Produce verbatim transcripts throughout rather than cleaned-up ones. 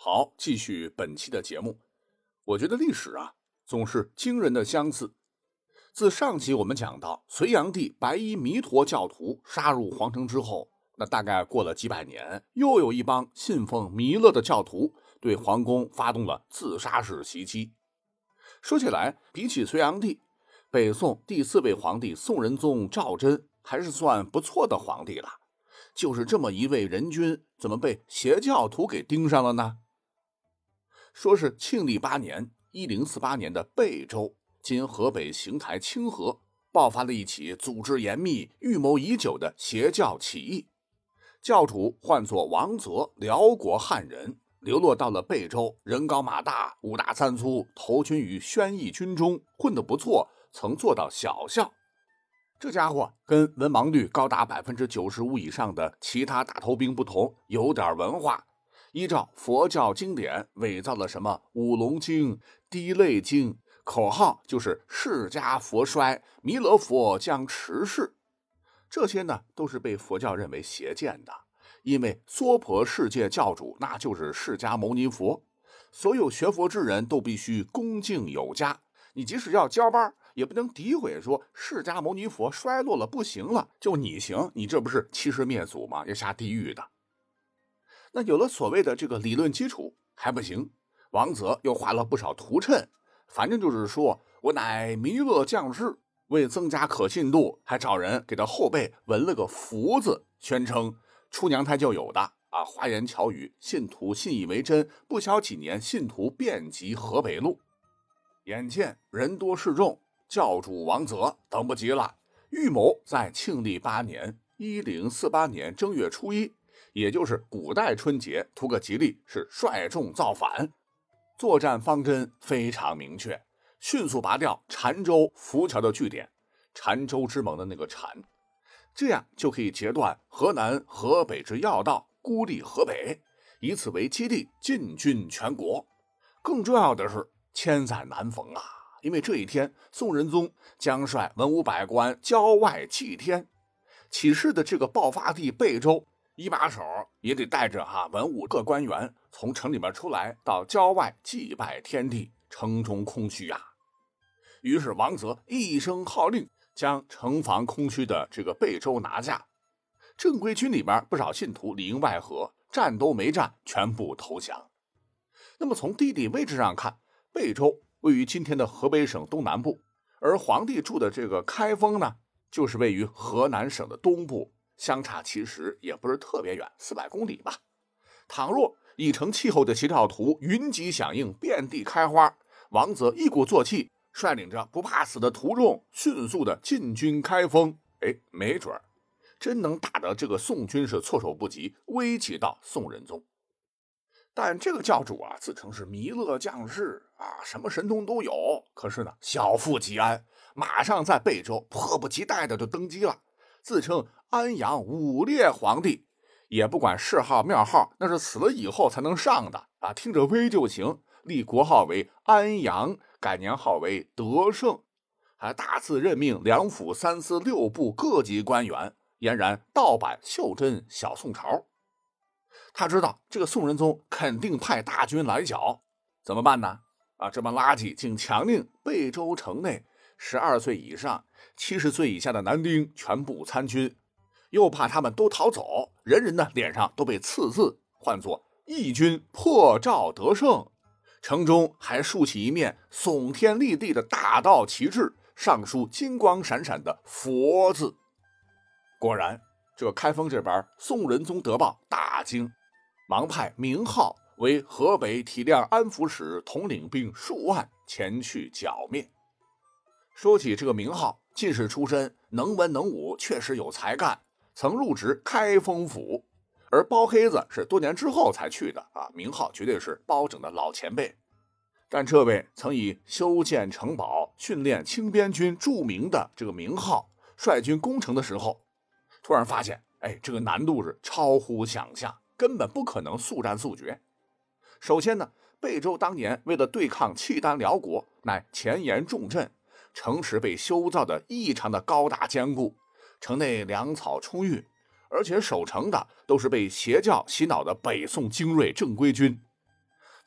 好，继续本期的节目。我觉得历史啊，总是惊人的相似。自上集我们讲到，隋炀帝白衣弥陀教徒杀入皇城之后，那大概过了几百年，又有一帮信奉弥勒的教徒对皇宫发动了自杀式袭击。说起来，比起隋炀帝，北宋第四位皇帝宋仁宗赵祯还是算不错的皇帝了。就是这么一位仁君，怎么被邪教徒给盯上了呢？说是庆历八年一零四八年的贝州，今河北邢台清河，爆发了一起组织严密、预谋已久的邪教起义。教主唤作王泽，辽国汉人，流落到了贝州，人高马大，五大三粗，投军于宣义军中，混得不错，曾做到小校。这家伙跟文盲率高达 百分之九十五 以上的其他大头兵不同，有点文化，依照佛教经典伪造了什么五龙经、滴泪经，口号就是释迦佛衰，弥勒佛将迟逝。这些呢都是被佛教认为邪见的，因为娑婆世界教主那就是释迦牟尼佛，所有学佛之人都必须恭敬有加，你即使要交班也不能诋毁说释迦牟尼佛衰落了不行了，就你行，你这不是欺师灭祖吗？要下地狱的。那有了所谓的这个理论基础还不行，王泽又画了不少图谶，反正就是说我乃弥勒降世，为增加可信度，还找人给他后背纹了个福字，宣称出娘胎就有的啊，花言巧语，信徒信以为真，不消几年，信徒遍及河北路。眼见人多势众，教主王泽等不及了，预谋在庆历八年一零四八年正月初一，也就是古代春节，图个吉利，是率众造反。作战方针非常明确，迅速拔掉澶州浮桥的据点，澶州之盟的那个澶，这样就可以截断河南河北之要道，孤立河北，以此为基地进军全国。更重要的是千载难逢啊，因为这一天宋仁宗将率文武百官郊外祭天，起事的这个爆发地贝州，一把手也得带着哈、啊、文武各官员从城里面出来，到郊外祭拜天地，城中空虚啊。于是王泽一声号令，将城防空虚的这个贝州拿下。正规军里边不少信徒里应外合，战都没战，全部投降。那么从地理位置上看，贝州位于今天的河北省东南部，而皇帝住的这个开封呢，就是位于河南省的东部，相差其实也不是特别远，四百公里吧。倘若已成气候的邪教徒云集响应，遍地开花，王泽一鼓作气，率领着不怕死的徒众，迅速的进军开封，哎，没准真能打得这个宋军是措手不及，危及到宋仁宗。但这个教主啊，自称是弥勒降世啊，什么神通都有。可是呢，小富即安，马上在贝州迫不及待的就登基了，自称安阳武烈皇帝，也不管谥号庙号，那是死了以后才能上的啊，听着威就行。立国号为安阳，改年号为德胜，还大肆任命两府三司六部各级官员，俨然盗版袖珍小宋朝。他知道这个宋仁宗肯定派大军来剿，怎么办呢？啊，这帮垃圾竟强令贝州城内十二岁以上、七十岁以下的男丁全部参军，又怕他们都逃走，人人的脸上都被刺字，唤作义军破赵得胜。城中还竖起一面耸天立地的大道旗帜，上书金光闪闪的佛字。果然，这个开封这边宋仁宗得报大惊，忙派明浩为河北体谅安抚使，统领兵数万前去剿灭。说起这个明浩，进士出身，能文能武，确实有才干，曾入职开封府。而包黑子是多年之后才去的啊，明浩绝对是包拯的老前辈。但这位曾以修建城堡、训练轻边军著名的这个明浩，率军攻城的时候，突然发现，哎，这个难度是超乎想象，根本不可能速战速决。首先呢，贝州当年为了对抗契丹辽国，乃前沿重镇，城池被修造的异常的高大坚固，城内粮草充裕，而且守城的都是被邪教洗脑的北宋精锐正规军。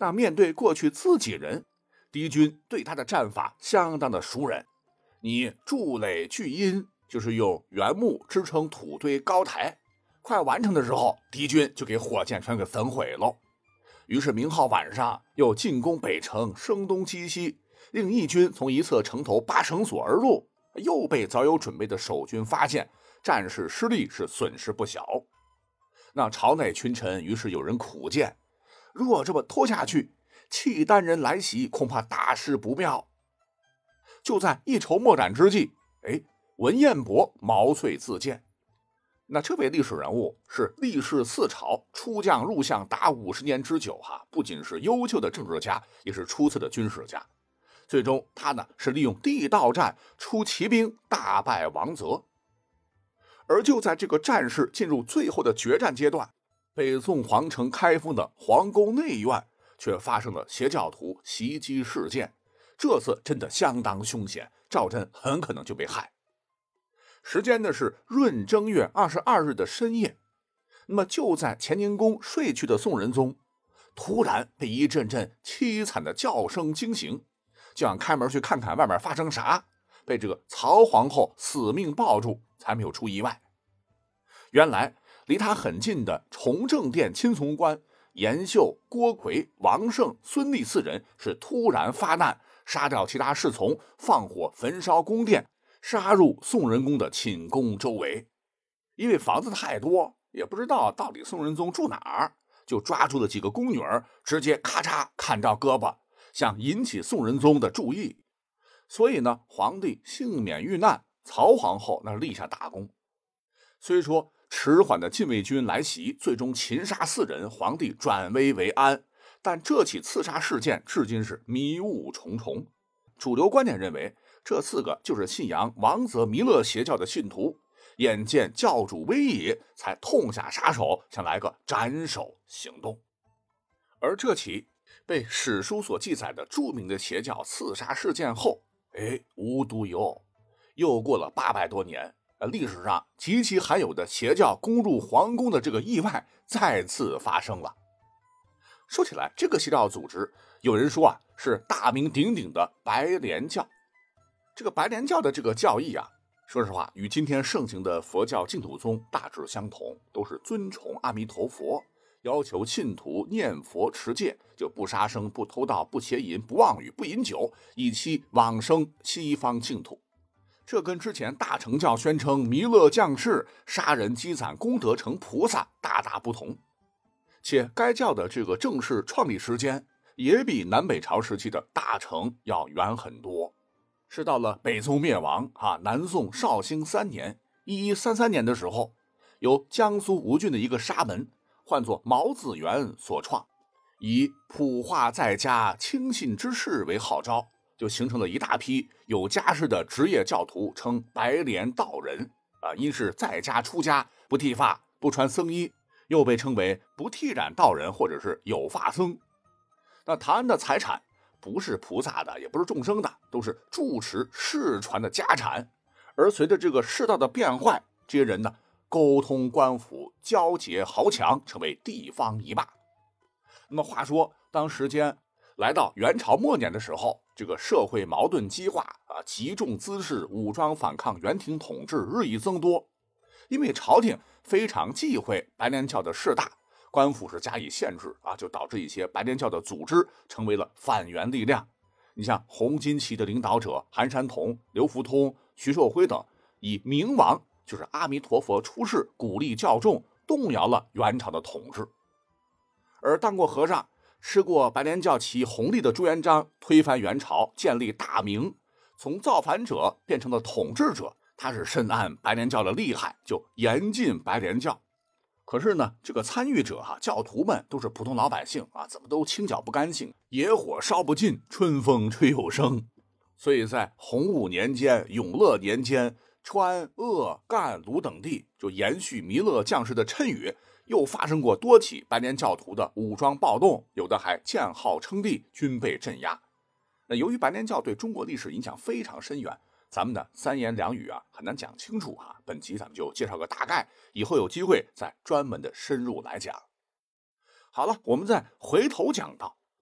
那面对过去自己人，敌军对他的战法相当的熟稔。你筑垒聚阴，就是用原木支撑土堆高台，快完成的时候，敌军就给火箭全给焚毁了。于是明浩晚上又进攻北城，声东击西，令义军从一侧城头扒绳索而入，又被早有准备的守军发现，战事失利，是损失不小。那朝内群臣于是有人苦谏，若这么拖下去，契丹人来袭，恐怕大事不妙。就在一筹莫展之际，哎，文彦博毛遂自荐。那这位历史人物是历仕四朝，出将入相达五十年之久哈，不仅是优秀的政治家，也是出色的军事家。最终他呢是利用地道战出奇兵，大败王泽。而就在这个战事进入最后的决战阶段，北宋皇城开封的皇宫内院却发生了邪教徒袭击事件，这次真的相当凶险，赵祯很可能就被害。时间呢是闰正月二十二日的深夜，那么就在乾宁宫睡去的宋仁宗，突然被一阵阵凄惨的叫声惊醒，就想开门去看看外面发生啥，被这个曹皇后死命抱住，才没有出意外。原来离他很近的崇政殿亲从官严秀、郭奎、王胜、孙立四人是突然发难，杀掉其他侍从，放火焚烧宫殿，杀入宋仁宗的寝宫周围。因为房子太多，也不知道到底宋仁宗住哪儿，就抓住了几个宫女儿，直接咔嚓砍掉胳膊，想引起宋仁宗的注意。所以呢，皇帝幸免遇难，曹皇后那立下大功。虽说迟缓的禁卫军来袭，最终擒杀四人，皇帝转危为安，但这起刺杀事件至今是迷雾重重。主流观点认为，这四个就是信仰王泽弥勒邪教的信徒，眼见教主威野，才痛下杀手，想来个斩首行动。而这起被史书所记载的著名的邪教刺杀事件后，哎，无独有偶，又过了八百多年，历史上极其罕有的邪教攻入皇宫的这个意外再次发生了。说起来，这个邪教组织有人说啊，是大名鼎鼎的白莲教。这个白莲教的这个教义啊，说实话与今天盛行的佛教净土宗大致相同，都是尊崇阿弥陀佛，要求信徒念佛持戒，就不杀生、不偷盗、不邪淫、不妄语、不饮酒，以期往生西方净土。这跟之前大乘教宣称弥勒降世，杀人积攒功德成菩萨大大不同。且该教的这个正式创立时间也比南北朝时期的大乘要远很多，是到了北宋灭亡啊，南宋绍兴三年一一三三年的时候，由江苏吴郡的一个沙门唤作毛子元所创，以普化在家轻信之士为号召，就形成了一大批有家室的职业教徒，称白莲道人啊，因是在家出家，不剃发，不穿僧衣，又被称为不剃染道人或者是有发僧。那唐安的财产不是菩萨的，也不是众生的，都是住持世传的家产。而随着这个世道的变坏，这些人呢沟通官府，交结豪强，成为地方一霸。那么话说，当时间来到元朝末年的时候，这个社会矛盾激化啊，集众滋事，武装反抗元廷统治日益增多。因为朝廷非常忌讳白莲教的势大，官府是加以限制啊，就导致一些白莲教的组织成为了反元力量。你像红巾旗的领导者韩山童、刘福通、徐寿辉等，以明王就是阿弥陀佛出世，鼓励教众，动摇了元朝的统治。而当过和尚、吃过白莲教旗红利的朱元璋推翻元朝，建立大明，从造反者变成了统治者，他是深谙白莲教的厉害，就严禁白莲教。可是呢，这个参与者哈、啊，教徒们都是普通老百姓啊，怎么都清剿不干净，野火烧不尽，春风吹又生。所以在洪武年间、永乐年间，川、鄂、赣、鲁等地就延续弥勒降世的谶语，又发生过多起白莲教徒的武装暴动，有的还建号称帝，均被镇压。那由于白莲教对中国历史影响非常深远，咱们的三言两语啊很难讲清楚啊。本集咱们就介绍个大概，以后有机会再专门的深入来讲。好了，我们再回头讲到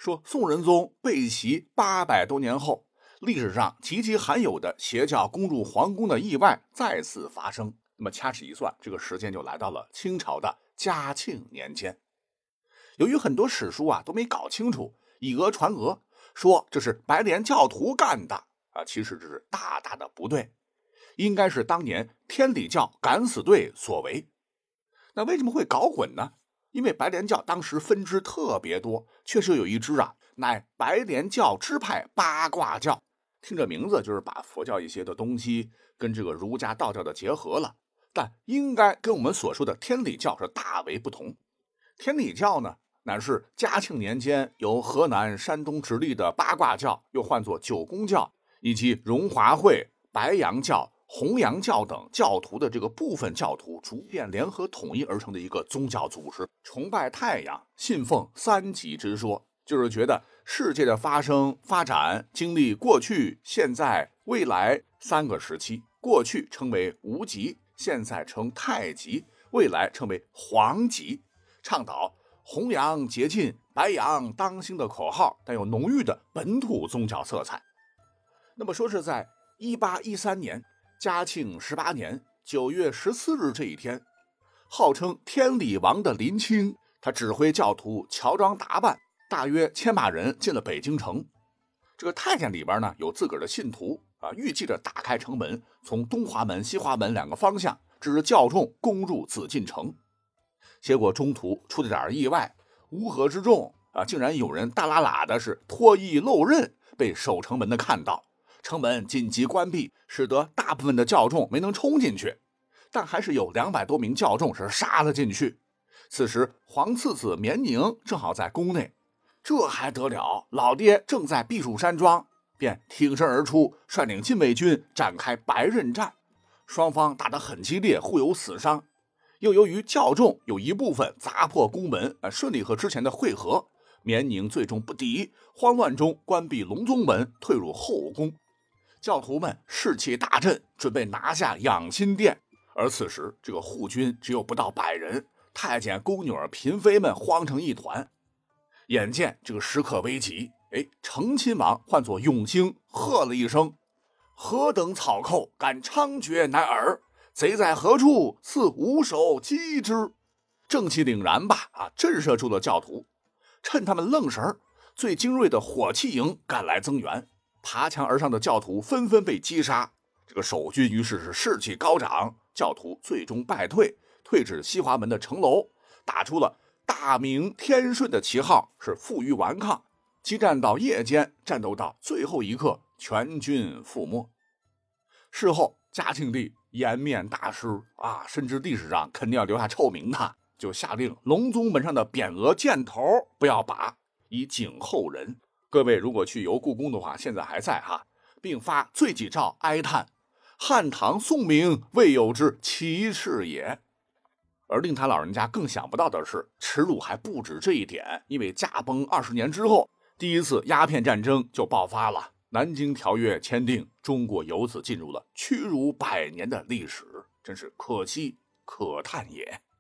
说宋仁宗被袭八百多年后，历史上极其罕有的邪教攻入皇宫的意外再次发生。那么掐指一算，这个时间就来到了清朝的嘉庆年间。由于很多史书啊都没搞清楚，以讹传讹，说这是白莲教徒干的啊，其实这是大大的不对，应该是当年天理教敢死队所为。那为什么会搞混呢？因为白莲教当时分支特别多，确实有一支啊乃白莲教支派八卦教，听这名字就是把佛教一些的东西跟这个儒家道教的结合了，但应该跟我们所说的天理教是大为不同。天理教呢，乃是嘉庆年间由河南、山东直隶的八卦教，又唤作九宫教，以及荣华会、白羊教、弘扬教等教徒的这个部分教徒逐渐联合统一而成的一个宗教组织，崇拜太阳，信奉三极之说，就是觉得世界的发生发展经历过去、现在、未来三个时期，过去称为无极，现在称太极，未来称为黄极，倡导弘扬洁净、白羊当兴的口号，带有浓郁的本土宗教色彩。那么说是在一八一三年嘉庆十八年九月十四日这一天，号称天理王的林清，他指挥教徒乔装打扮，大约千把人进了北京城。这个太监里边呢有自个儿的信徒啊，预计着打开城门，从东华门、西华门两个方向致使教众攻入紫禁城。结果中途出了点意外，乌合之众啊，竟然有人大喇喇的是脱衣露刃，被守城门的看到，城门紧急关闭，使得大部分的教众没能冲进去，但还是有两百多名教众是杀了进去。此时皇次子绵宁正好在宫内，这还得了，老爹正在避暑山庄，便挺身而出，率领禁卫军展开白刃战，双方打得很激烈，互有死伤。又由于教众有一部分砸破宫门，顺利和之前的会合，绵宁最终不敌，慌乱中关闭隆宗门，退入后宫。教徒们士气大振，准备拿下养心殿。而此时这个护军只有不到百人，太监、宫女、嫔妃们慌成一团。眼见这个时刻危急，哎，成亲王唤作永兴，喝了一声：“何等草寇，敢猖獗乃尔！贼在何处？似无手击之！”正气凛然吧，啊，震慑住了教徒。趁他们愣神，最精锐的火器营赶来增援，爬墙而上的教徒纷纷被击杀。这个守军于是是士气高涨，教徒最终败退，退至西华门的城楼，打出了大明天顺的旗号，是负隅顽抗，激战到夜间，战斗到最后一刻，全军覆没。事后嘉庆帝颜面大失啊，甚至历史上肯定要留下臭名的，就下令隆宗门上的匾额箭头不要拔，以警后人。各位如果去游故宫的话，现在还在哈，并发罪己诏哀叹：汉唐宋明未有之奇事也。而令他老人家更想不到的是，耻辱还不止这一点，因为驾崩二十年之后，第一次鸦片战争就爆发了，南京条约签订，中国由此进入了屈辱百年的历史，真是可惜可叹也。